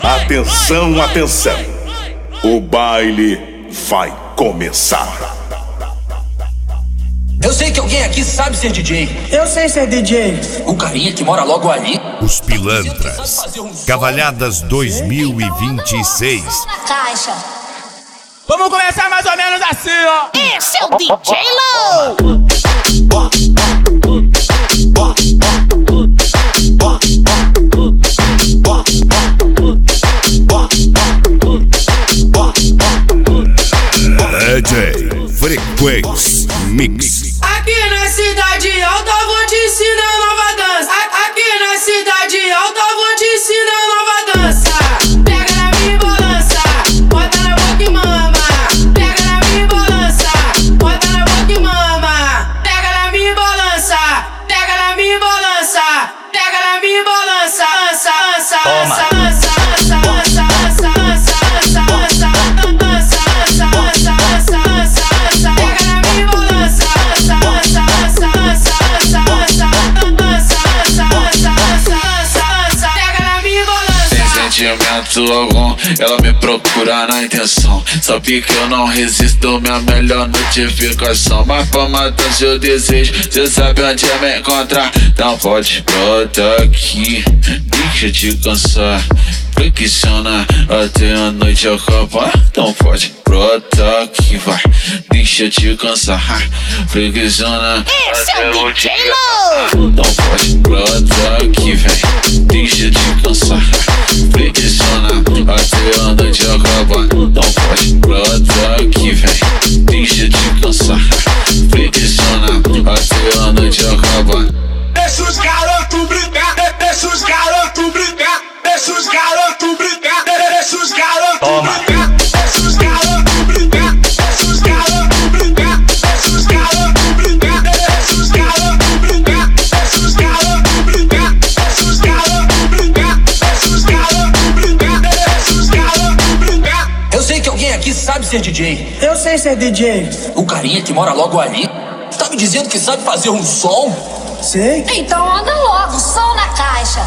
Atenção, atenção, o baile vai começar. Eu sei que alguém aqui sabe ser DJ. Eu sei ser DJ. O carinha que mora logo ali. Os Pilantras, Cavalhadas 2026. Na caixa. Vamos começar mais ou menos assim, ó. Esse é o DJ Low. DJ Frequência Mix. Aqui na cidade alta vou te ensinar nova dança. Aqui na cidade alta vou te ensinar nova dança. Pega na minha balança, bota na boca e mama. Pega na minha balança, bota na boca e mama. Pega na minha balança, pega na minha balança, pega na minha balança. Sentimento algum, ela me procura na intenção. Sabe que eu não resisto, minha melhor notificação. Mas pra matar seu desejo, cê sabe onde me encontrar. Não pode brotar aqui, deixa te cansar. Fricciona até a noite acabar. Não pode brotar aqui, vai, deixa te cansar. Fricciona até o dia. Não pode brotar aqui, vem, deixa te cansar. Fricciona até a noite acabar. Não pode brotar aqui, vem, deixa te cansar. Fricciona até a noite acabar. Deixa os garotos brincar, deixa os garotos brincar, deixa os garotos brincar, deixa os garotos brincar, deixa os garotos brincar, deixa os garotos brincar, deixa os garotos brincar, deixa os garotos brincar, deixa os garotos brincar, deixa os garotos brincar, deixa os garotos brincar, deixa os garotos brincar. Eu sei que alguém aqui sabe ser DJ. Eu sei ser DJ. O carinha que mora logo ali. Tá me dizendo que sabe fazer um som? Sei. Então anda logo, som na caixa.